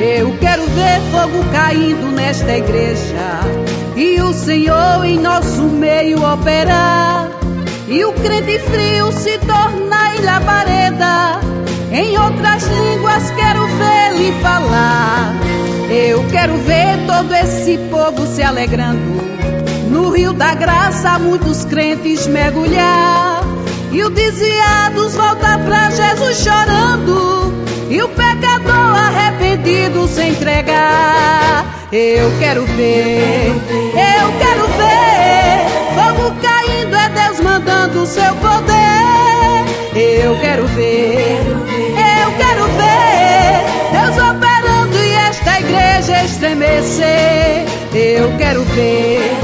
Eu quero ver fogo caindo nesta igreja e o Senhor em nosso meio operar, e o crente frio se tornar em labareda. Em outras línguas quero ver-lhe falar. Eu quero ver todo esse povo se alegrando, no rio da graça muitos crentes mergulhar, e o desviados voltar pra Jesus chorando, e o pecador arrependido se entregar. Eu quero ver fogo caindo, é Deus mandando o seu poder. Eu quero ver Deus operando e esta igreja estremecer. Eu quero ver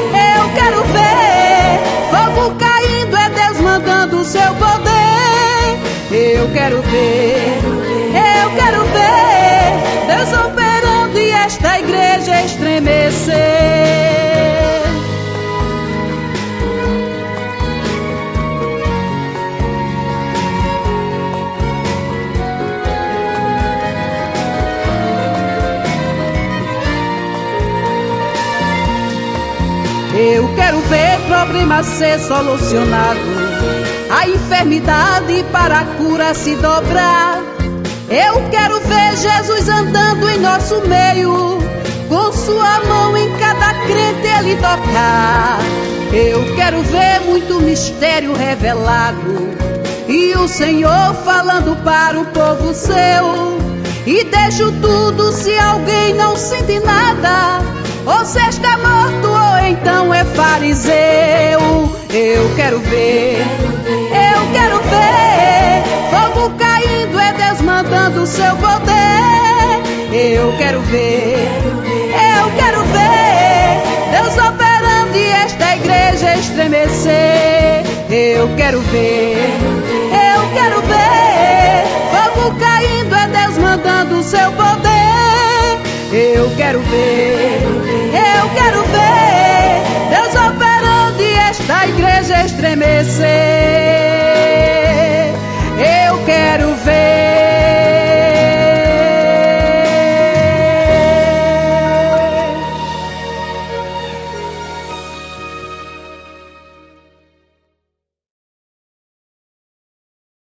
fogo caindo, é Deus mandando o seu poder. Eu quero ver Deus operando e esta igreja estremecer. Eu quero ver problema ser solucionado, a enfermidade para a cura se dobrar. Eu quero ver Jesus andando em nosso meio, com sua mão em cada crente ele tocar. Eu quero ver muito mistério revelado, e o Senhor falando para o povo seu. E deixo tudo se alguém não sente nada, ou se está morto ou então é fariseu. Eu quero ver fogo caindo, é Deus mandando o seu poder. Eu quero ver Deus operando e esta igreja estremecer. Eu quero ver fogo caindo, é Deus mandando o seu poder. Eu quero ver Deus operando e esta igreja estremecer.